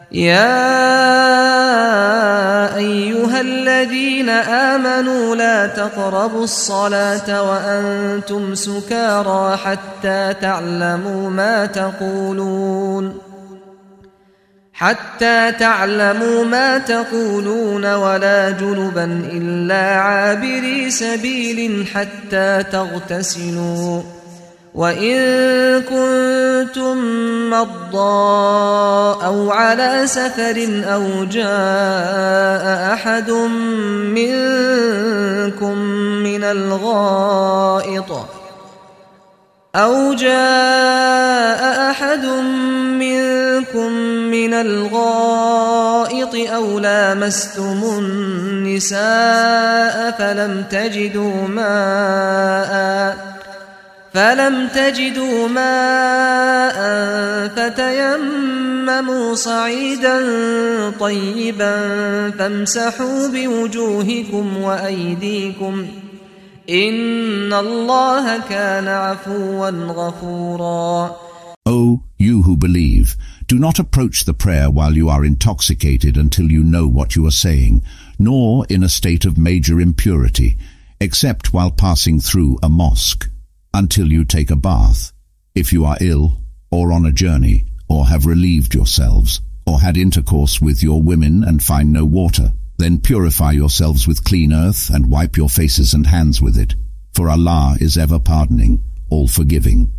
يا أيها الذين آمنوا لا تقربوا الصلاة وأنتم سكارى حتى تعلموا ما تقولون ولا جنبا إلا عابري سبيل حتى تغتسلوا وإن كنتم مرضى أو على سفر أو جاء أحد منكم من الغائط أو لامستم النساء فلم تجدوا ماء فتيمموا صعيدا طيبا فامسحوا بوجوهكم وأيديكم إن الله كان عفوا غفورا. O you who believe, do not approach the prayer while you are intoxicated until you know what you are saying, nor in a state of major impurity, except while passing through a mosque, until you take a bath, if you are ill, or on a journey, or have relieved yourselves, or had intercourse with your women and find no water. Then purify yourselves with clean earth and wipe your faces and hands with it, for Allah is ever pardoning, all forgiving.